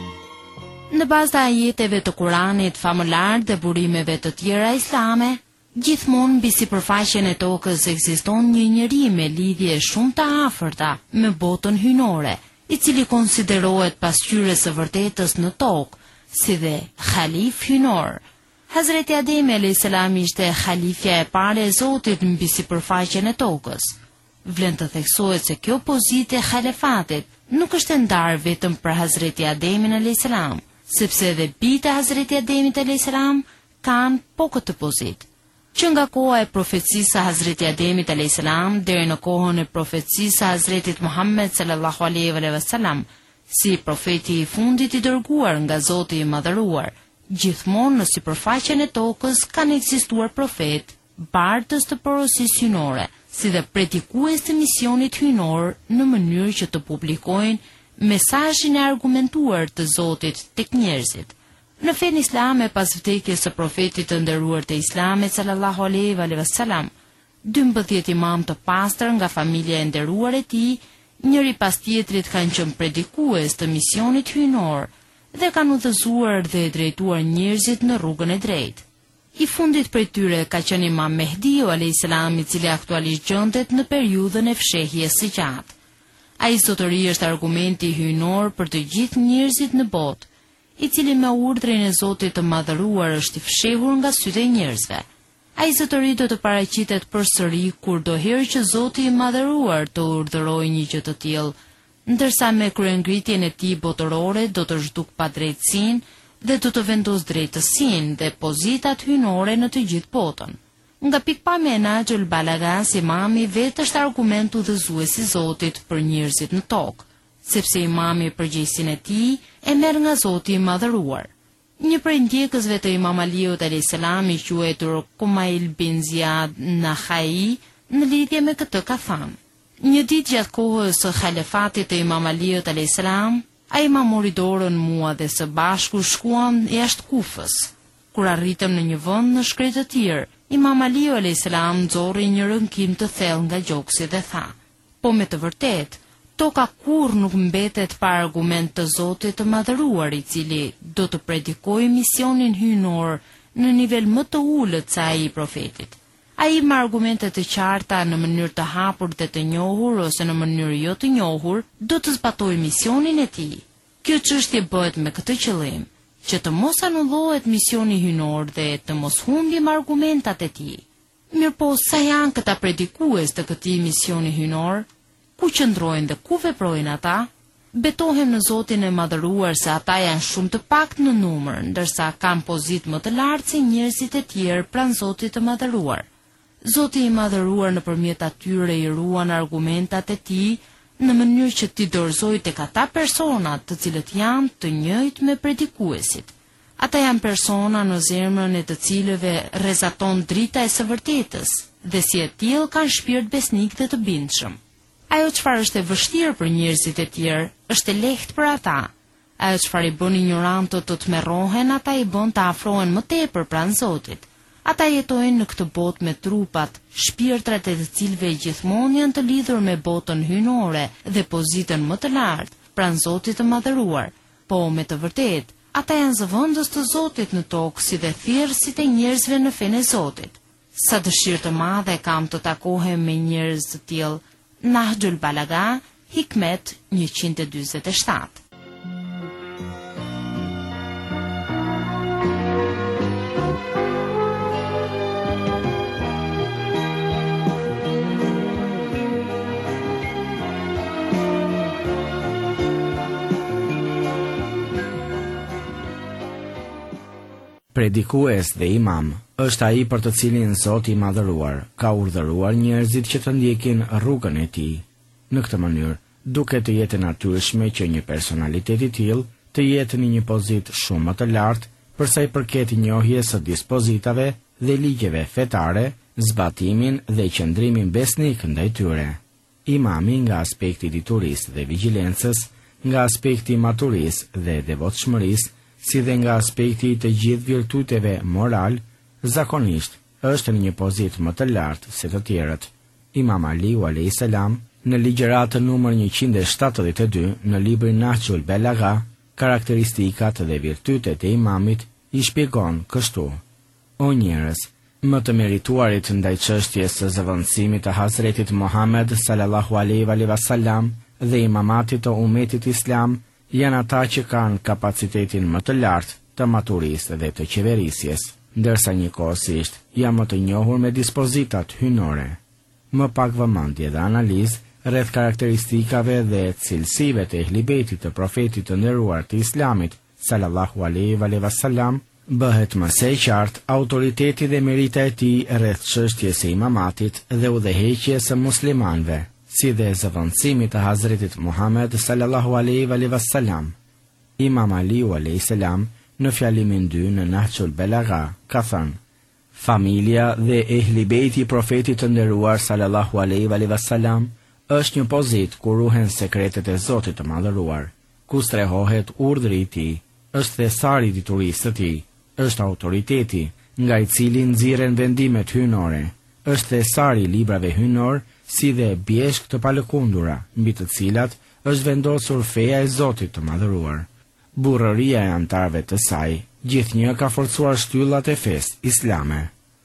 Në bazë të ajeteve të Kuranit famëlar dhe burimeve të tjera islame, Gjithmonë mbi sipërfaqen e tokës ekziston një njeri me lidhje shumë të afërta me botën hyjnore, i cili konsiderohet pasqyrës së vërtetës në tokë, si dhe Khalif hyjnor. Hazreti Ademi a.s. ishte Khalifja e parë e Zotit mbi sipërfaqen e tokës. Vlen të theksohet se kjo pozitë e Khalifatit nuk është e ndarë vetëm për Hazreti Ademin a.s., sepse edhe bijtë e Hazreti Ademit a.s. kanë po këtë pozitë. Që nga koha e profecisë së Hazreti Ademit a.s. deri në kohën e profecisë së Hazretit Muhammed sallallahu alaihi wasallam, si profeti i fundit i dërguar nga Zoti i Madhëruar, gjithmonë në sipërfaqen e tokës kanë ekzistuar profet, bardhës të porosisë hyjnore, si dhe predikues të misionit hyjnor në mënyrë që të publikojnë mesazhin e argumentuar të Zotit tek njerëzit. Në fenë islame, pas vdekjes së profetit të nderuar të Islamit sallallahu alaihi wasallam, 12 imam të pastër nga familja e nderuar e tij, njëri pas tjetrit kanë qenë predikues të misionit hyjnor dhe kanë udhëzuar dhe drejtuar njerëzit në rrugën e drejtë. I fundit prej tyre ka qenë Imam Mehdiu alayhis salam, i cili aktualisht gjendet në periudhën e fshehjes së gjatë. Ai zotëri është argumenti hyjnor për të gjithë njerëzit në botë, i cili me urdhrin e Zotit të Madhëruar është i fshehur nga sytë e njerëzve. Ai zotëri do të paraqitet përsëri kurdoherë që Zoti i Madhëruar të urdhërojë një gjë të tillë, ndërsa me kryengritjen e tij botërore do të zhduk padrejtësinë dhe do të vendos drejtësinë dhe pozitat hyjnore në të gjithë botën. Nga pikpamja e Nahjul Balagas, imami vetë është argument udhëzues i Zotit për njerëzit në tokë, sepse imami përgjegjësinë e tij e merr nga Zoti i Madhëruar. Një prej ndjekësve të Imam Aliut alayhis salam, i quajtur Kumail bin Ziyad Nakhai, në lidhje me këtë ka thënë: një ditë gjatë kohës së khalifatit të Imam Aliut alayhis salam, ai ma mori dorën mua dhe së bashku shkuam jashtë Kufës. Kur arritëm në një vend në shkret të tir, Imam Aliu alayhis salam nxorri një rënkim të thellë nga gjoksi dhe tha: po me të vërtetë, toka kur nuk mbetet pa argument të Zotit të Madhëruar, i cili do të predikojë misionin hyjnor në nivel më të ulët se ai i profetit. Ai me argumente të qarta në mënyrë të hapur dhe të njohur ose në mënyrë jo të njohur, do të zbatojë misionin e tij. Kjo çështje bëhet me këtë qëllim, që të mos anullohet misioni hyjnor dhe të mos humbim argumentat e tij. Mirpo sa janë këta predikues të këtij misioni hyjnor? Ku qëndrojnë dhe ku veprojnë ata? Betohem në Zotin e Madhëruar se ata janë shumë të paktë në numër, ndërsa kanë pozitë më të lartë se njerëzit e tjerë pranë Zotit të Madhëruar. Zoti i Madhëruar nëpërmjet atyre i ruan argumentat e tij në mënyrë që t'i dorëzojë tek ata persona të cilët janë të njëjtë me predikuesit. Ata janë persona në zemrën e të cilëve rrezaton drita e së vërtetës dhe si e tillë kanë shpirt besnik dhe të bindshëm. Ajo çfarë është e vështirë për njerëzit e tjerë, është e lehtë për ata. Ajo çfarë i bën ignorantët të tmerrohen, ata i bën të afrohen më tepër pranë Zotit. Ata jetojnë në këtë botë me trupat, shpirtrat e të cilëve gjithmonë janë të lidhur me botën hyjnore dhe pozitën më të lartë pranë Zotit të Madhëruar. Po me të vërtetë, ata janë zëvendës të Zotit në tokë, si dhe thirrësit e njerëzve në fenë e Zotit. Sa dëshirë të madhe kam të takohem me njerëz të tillë. Nahjul Balaga, Hikmet 147. Predikues dhe imam është ai për të cilin Zoti i Madhëruar ka urdhëruar njerëzit që të ndjekin rrugën e tij. Në këtë mënyrë, duket të jetë natyrshme që një personalitet i tillë të jetë në një pozitë shumë më të lartë për sa i përket njohjes së dispozitave dhe ligjeve fetare, zbatimin dhe qëndrimin besnik ndaj tyre. Imami nga aspekti diturisë dhe vigjilencës, nga aspekti maturisë dhe devotshmërisë, si dhe nga aspekti të gjithë virtuteve moral, zakonisht është në një pozitë më të lartë se të tjerët. Imam Aliu alayhis salam në ligjëratën numër 172 në librin Nahjul Balaga, karakteristikat dhe virtytet e imamit i shpjegon kështu: o njerëz, më të merituarit ndaj çështjes së zëvendësimit të Hazretit Muhammed sallallahu alaihi wasallam dhe imamatit të umetit islam janë ata që kanë kapacitetin më të lartë të maturisë dhe të qeverisjes, ndërsa njëkohësisht janë më të njohur me dispozitat hyjnore. Më pak vëmendje dhe analizë rreth karakteristikave dhe cilësive të ehlibetit të profetit të nderuar të Islamit sallallahu alaihi wasallam bëhet më së qartë autoriteti dhe merita e tij rreth çështjes së imamatit dhe udhëheqjes së muslimanëve, si dhe zëvendësimit të Hazretit Muhammed sallallahu alaihi wasallam. Imam Aliu alayhis salam në fjalimin 2 në Nahjul Balagha ka thënë: familja dhe ehlibeti i profetit të nderuar sallallahu alaihi wasallam është një pozitë ku ruhen sekretet e Zotit të Madhëruar, ku strehohet urdhri i tij, është thesari i diturisë së tij, është autoriteti nga i cili nxirren vendimet hyjnore, është thesari i librave hyjnor, si dhe bjeshk të palëkundura, mbi të cilat është vendosur feja e Zotit të Madhëruar. Burrëria e antarëve të saj, gjithnjë ka forcuar shtyllat e fesë islame.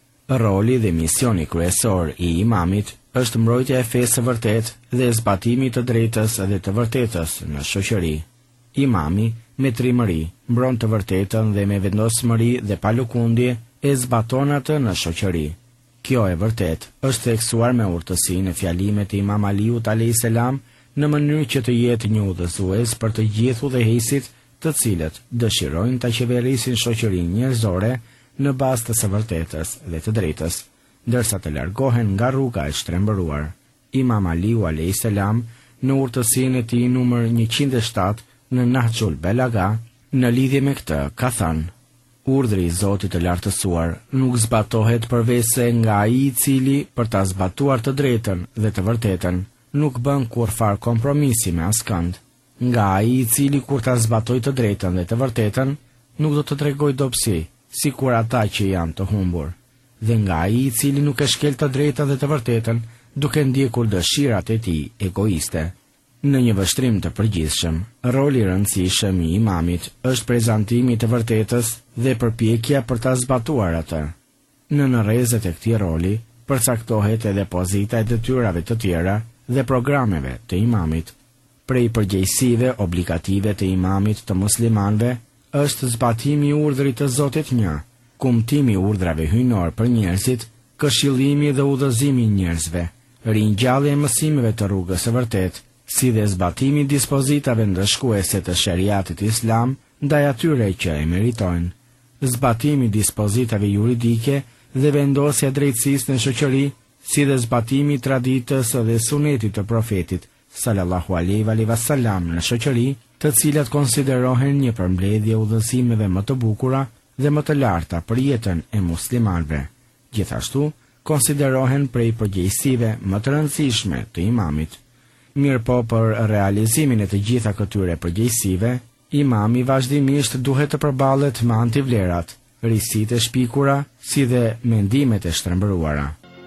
Roli dhe misioni kryesor i imamit është mbrojtja e fesë së vërtetë dhe zbatimi i të drejtës dhe të vërtetës në shoqëri. Imami me trimëri mbron të vërtetën dhe me vendosmëri dhe palëkundje e zbaton atë në shoqëri. Kjo e vërtet është theksuar me urtësi në fjalimet e Imam Aliut alayhis salam në mënyrë që të jetë një udhëzues për të gjithë udhëheqësit të cilët dëshirojnë ta qeverisin shoqërinë njerëzore në bazë të së vërtetës dhe të drejtës, ndërsa të largohen nga rruga e shtrembëruar. Imam Aliu alayhis salam në urtësinë e tij numër 107 në Nahjul Balagha në lidhje me këtë ka thënë: urdhri i Zotit të lartësuar nuk zbatohet përveç se nga ai i cili për ta zbatuar të drejtën dhe të vërtetën nuk bën kurrfar kompromisi me askënd. Nga ai i cili kur ta zbatoj të drejtën dhe të vërtetën nuk do të tregoj dobësi, sikur ata që janë të humbur. Dhe nga ai i cili nuk e shkel të drejtën dhe të vërtetën, duke ndjekur dëshirat e tij egoiste. Në një vështrim të përgjithshëm, roli i rëndësishëm i imamit është prezantimi i të vërtetës dhe përpjekja për ta zbatuar atë. Në rrezet e këtij roli përcaktohet edhe pozita e detyrave të tjera dhe programeve të imamit. Prej përgjegjësive obligative të imamit të muslimanëve është zbatimi i urdhrit të Zotit një, kumtimi i urdhrave hyjnor për njerëzit, këshillimi dhe udhëzimi i njerëzve, ringjallja e mësimeve të rrugës së vërtetë, si dhe zbatimi i dispozitave ndëshkuese të shariatit islam ndaj atyre që e meritojnë, zbatimi i dispozitave juridike dhe vendosja e drejtësisë në shoqëri, si dhe zbatimi i traditës dhe sunetit të profetit sallallahu alaihi wasallam në shoqëri, të cilat konsiderohen një përmbledhje udhëzimeve më të bukura dhe më të larta për jetën e muslimanëve. Gjithashtu, konsiderohen prej përgjegjësive më të rëndësishme të imamit. Mirë po, për realizimin e të gjitha këtyre përgjegjësive, imami vazhdimisht duhet të përballet me antivlerat, risitë e shpikura, si dhe mendimet e shtrembëruara.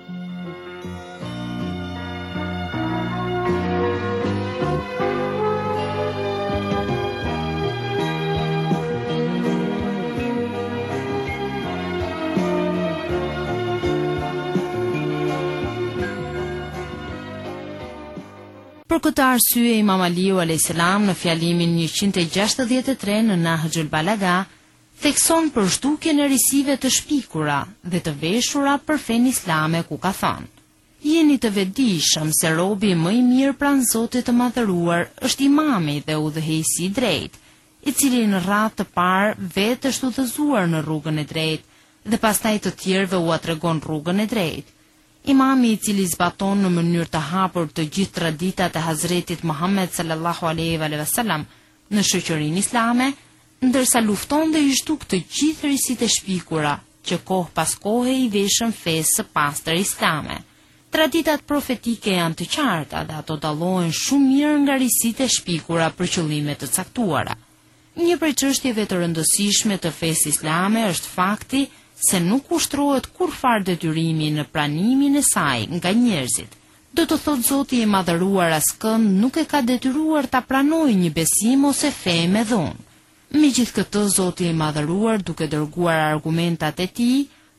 Për këtë arsye, Imam Aliu alayhis salam në fjalimin 163 në Nahjul Balagha thekson për zhdukjen e risive të shpikura dhe të veshura për fenë islame, ku ka thënë: jeni të vetëdijshëm se robi më i mirë pranë Zotit të Madhëruar është imami dhe udhëheqësi i drejtë, i cili në radhë të parë vetë është udhëzuar në rrugën e drejtë dhe pastaj të tjerëve u tregon rrugën e drejtë. Imami i cili zbaton në mënyrë të hapur të gjithë traditat e Hazretit Muhammed sallallahu alaihi wasallam në shoqërinë islame, ndërsa lufton dhe i zhduk të gjithë risitë e shpikura që kohë pas kohe i veshën fesë së pastër islame. Traditat profetike janë të qarta dhe ato dallohen shumë mirë nga risitë e shpikura për qëllime të caktuara. Një prej çështjeve të rëndësishme të fesë islame është fakti se nuk ushtrohet kurrfar detyrimi në pranimin e saj nga njerëzit. Do të thotë Zoti i Madhëruar askënd nuk e ka detyruar ta pranojë një besim ose fe me dhunë. Megjithatë, Zoti i Madhëruar, duke dërguar argumentat e tij,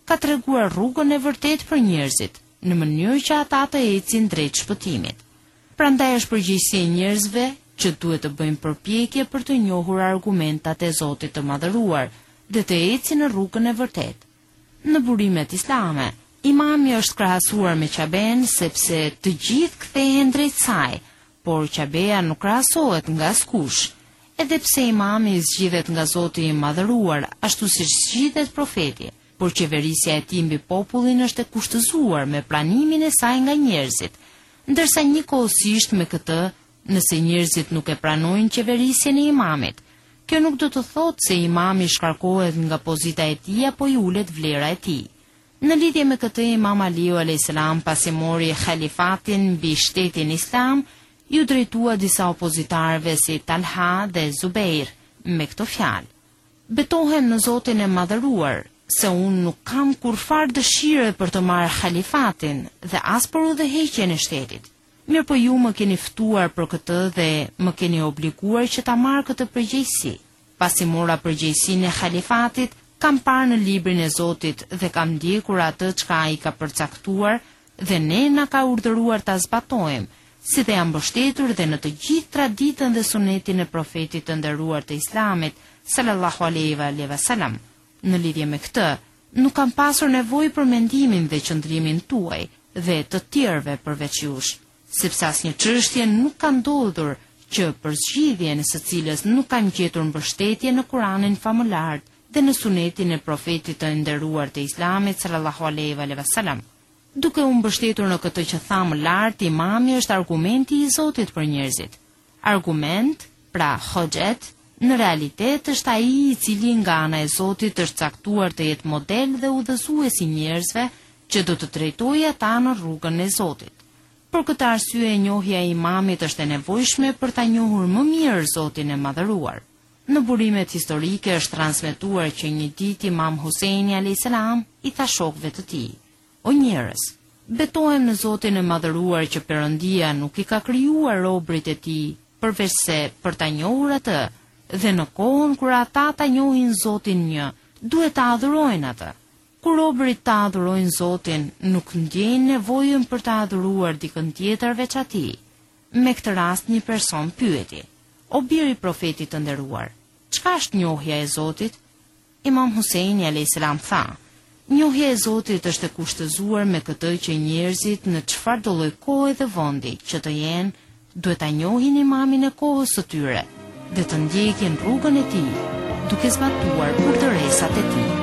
ka treguar rrugën e vërtet për njerëzit, në mënyrë që ata të ecin drejt shpëtimit. Prandaj është përgjegjësia e njerëzve që duhet të bëjmë përpjekje për të njohur argumentat e Zotit të Madhëruar dhe të ecin në rrugën e vërtet. Në burimet islame, imami është krahasuar me Qaben sepse të gjithë kthehen drejt saj, por Qabeja nuk krahasohet nga askush. Edhe pse imami zgjidhet nga Zoti i Madhëruar, ashtu siç zgjidhet profeti, por qeverisja e tij mbi popullin është e kushtëzuar me pranimin e saj nga njerëzit, ndërsa njëkohësisht me këtë, nëse njerëzit nuk e pranojnë qeverisjen e imamit, kjo nuk do të thotë se imami shkarkohet nga pozita e tij apo i ulet vlera e tij. Në lidhje me këtë, Imam Aliu a.s. pasi mori khalifatin mbi shtetin islam, ju drejtua disa opozitarëve si Talha dhe Zubeir me këto fjalë: betohem në Zotin e Madhëruar se unë nuk kam kurfar dëshire për të marrë khalifatin dhe as për udhëheqjen e shtetit. Mirë, po ju më keni ftuar për këtë dhe më keni obliguar që ta marr këtë përgjegjësi. Pasi mora përgjegjësinë e khalifatit, kam parë në librin e Zotit dhe kam ndjekur atë çka ai ka përcaktuar dhe ne na ka urdhëruar ta zbatojmë, si dhe jam mbështetur dhe në të gjithë traditën dhe sunetin e profetit të nderuar të Islamit, sallallahu alaihi wasallam. Në lidhje me këtë, nuk kam pasur nevojë për mendimin dhe qëndrimin tuaj dhe të tjerëve përveç jush, sepse asnjë çështje nuk ka ndodhur që për zgjidhjen së cilës nuk kam gjetur mbështetje në Kur'anin famëlar dhe në sunetin e profetit të nderuar të Islamit, sallallahu alaihi wasallam. Duke u mbështetur në këtë që tha më lart, imami është argumenti i Zotit për njerëzit. Argument, pra hoxhet, në realitet është ai i cili nga ana e Zotit është caktuar të jetë model dhe udhëzues i njerëzve që do të drejtojë ata në rrugën e Zotit. Për këtë arsye, njohja e imamit është e nevojshme për ta njohur më mirë Zotin e Madhëruar. Në burimet historike është transmetuar që një ditë Imam Huseini a.s. i tha shokëve të tij: o njerëz, betohem në Zotin e Madhëruar që Perëndia nuk i ka krijuar robërit e tij përveç se për ta njohur atë, dhe në kohën kur ata ta njohin Zotin një, duhet ta adhurojnë atë. Kur robërit ta adhurojnë Zotin, nuk ndjejnë nevojën për ta adhuruar dikën tjetër veç atij. Me këtë rast një person pyeti: o biri i profetit të nderuar, çka është njohja e Zotit? Imam Huseini a.s. tha: njohja e Zotit është e kushtëzuar me këtë që njerëzit në çfarëdo lloj kohe dhe vendi që të jenë, duhet ta njohin imamin e kohës së tyre dhe të ndjekin rrugën e tij, duke zbatuar urdhëresat e tij.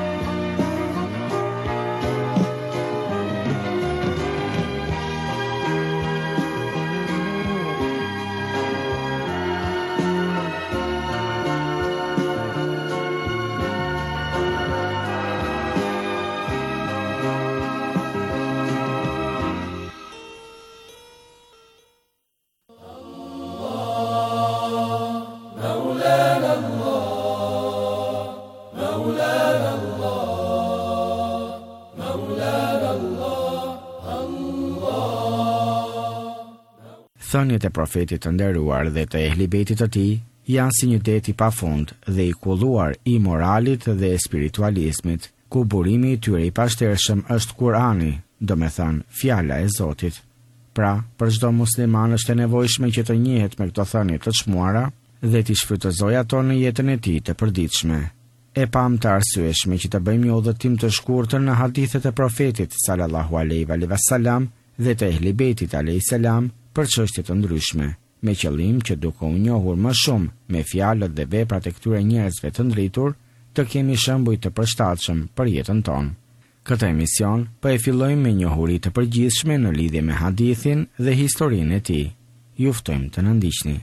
Thënjet e profetit të nderuar dhe të ehlibetit të tij janë si një det i pafund dhe i kulluar i moralit dhe spiritualizmit, ku burimi i tyre i pashtershëm është Kurani, domethënë fjala e Zotit. Pra, për çdo musliman është e nevojshme që të njihet me këto thënie të çmuara dhe t'i shfrytëzojë ato në jetën e tij të përditshme. E pam të arsyeshme që të bëjmë një udhëtim të shkurtër në hadithet e profetit sallallahu alaihi wasallam dhe të ehlibetit alayhis salam për çështje të ndryshme, me qëllim që duke u njohur më shumë me fjalët dhe veprat e këtyre njerëzve të ndritur, të kemi shembuj të përshtatshëm për jetën tonë. Këtë emision po e fillojmë me njohuri të përgjithshme në lidhje me hadithin dhe historinë e tij. Ju ftojmë të na ndiqni.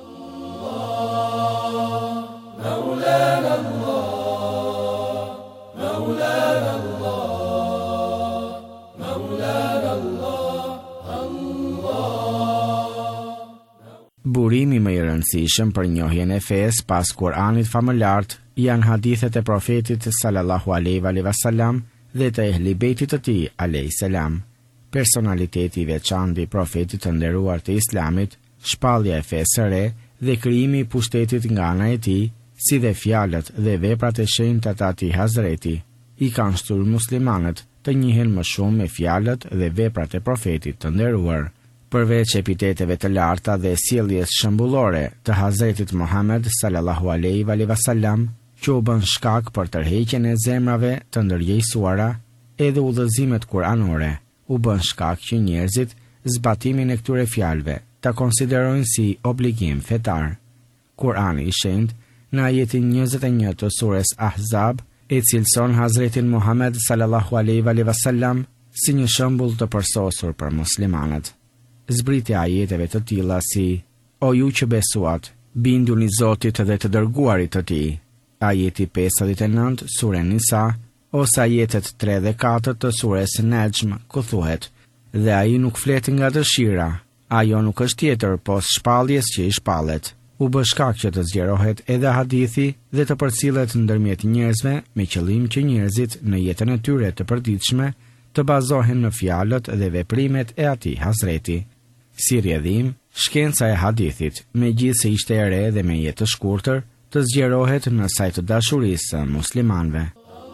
Burimi më i rëndësishëm për njohjen e fesë pas Kur'anit famëlar janë hadithet e profetit sallallahu alaihi wasallam dhe të ehlibetit të tij alayhis salam. Personaliteti i veçantë i profetit të nderuar të Islamit, shpallja e fesë së re dhe krijimi i pushtetit nga ana e tij, si dhe fjalët dhe veprat e shenjta të atij Hazreti, i kanë shtyr muslimanët të njihen më shumë me fjalët dhe veprat e profetit të nderuar. Përveç epiteteve të larta dhe sjelljes shembullore të Hazretit Muhammed sallallahu alaihi wasallam, që u bën shkak për tërheqjen e zemrave të ndërgjegjësuara, edhe udhëzimet kuranore u bën shkak që njerëzit zbatimin e këtyre fjalëve ta konsiderojnë si obligim fetar. Kurani i shenjtë në ajetin 21 të surës Ahzab e cilëson Hazretin Muhammed sallallahu alaihi wasallam si një shembull të përsosur për muslimanët. Zbritja ajeteve të tilla si: O ju që besuat, binduni Zotit dhe të dërguarit të tij. Ajeti 59 sure Nisa, ose ajetet 3 dhe 4 të sures Najm, ku thuhet: Dhe ai nuk flet nga dëshira, ajo nuk është tjetër pos shpalljes që i shpallet. U bë shkak që të zgjerohet edhe hadithi dhe të përcillet ndërmjet njerëzve me qëllim që njerëzit në jetën e tyre të përditshme të bazohen në fjalët dhe veprimet e atij Hazreti. Si rrjedhim, shkenca e hadithit, megjithse ishte e re dhe me jetë të shkurtër, të zgjerohet në sajt të dashurisë së muslimanëve.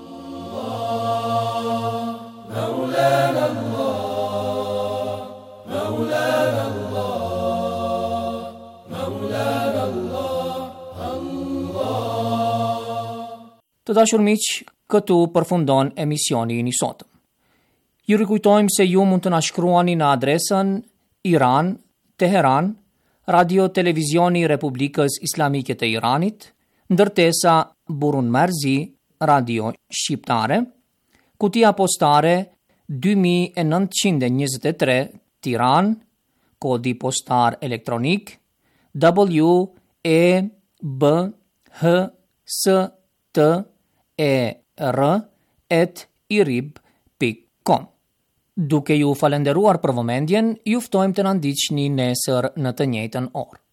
Të dashur miq, këtu përfundon emisioni i sotëm. Ju rikujtojmë se ju mund të na shkruani në adresën Iran, Teheran, Radio Televizioni Republikës Islamike të Iranit, ndërtesa Burun Marzi, Radio Shqiptare, kutia postare 2923 Tiran, kodi postar elektronik WEBHSTER@irib.com. Duke ju falenderuar për vëmendjen, ju ftojmë të na ndiqni nesër në të njëjtën orë.